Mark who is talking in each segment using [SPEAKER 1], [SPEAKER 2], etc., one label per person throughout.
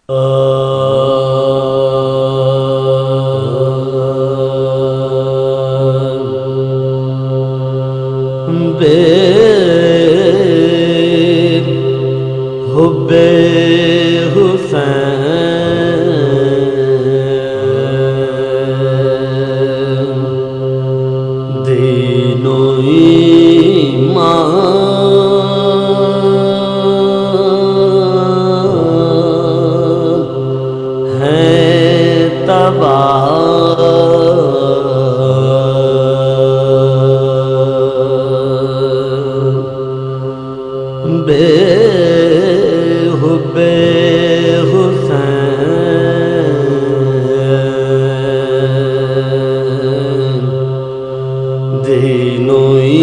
[SPEAKER 1] بے حب حسین دین و ایمان ہے تباہ بے حب حسین دین و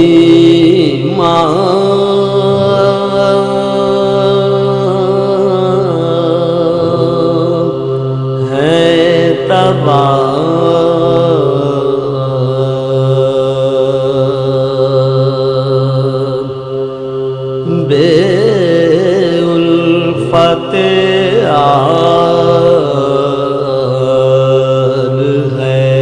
[SPEAKER 1] ایمان ہے تباہ بے الفت آل ہے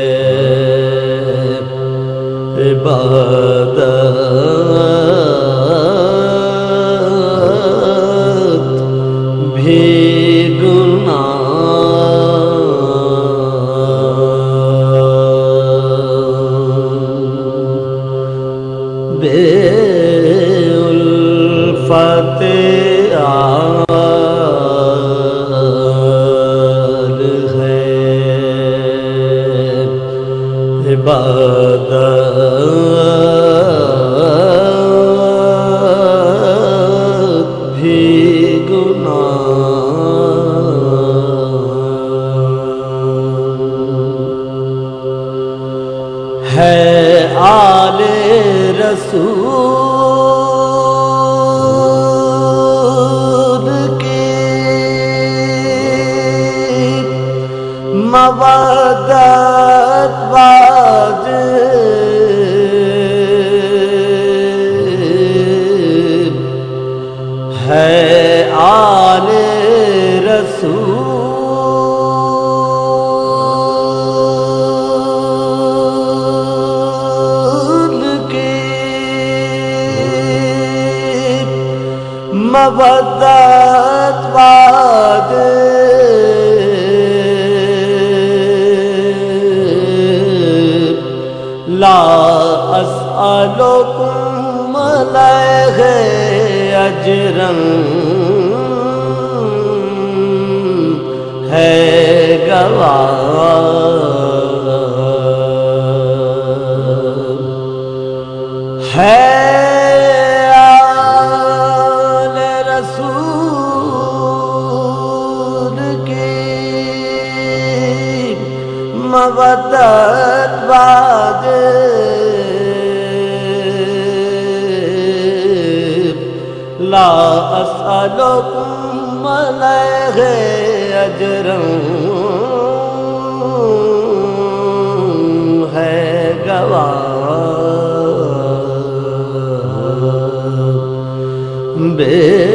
[SPEAKER 1] عبادت بھی گناہ بے الفت آل ہے عبادت بھی گناہ ہے آل رسول کی مودت واجب ہے آل رسول کی مودت واجب لا اسألکم علیہ اجرا ہے گواہ ہے آل رسول کی مودت واجب لا اسألکم علیہ اجرا ہے گواہ بے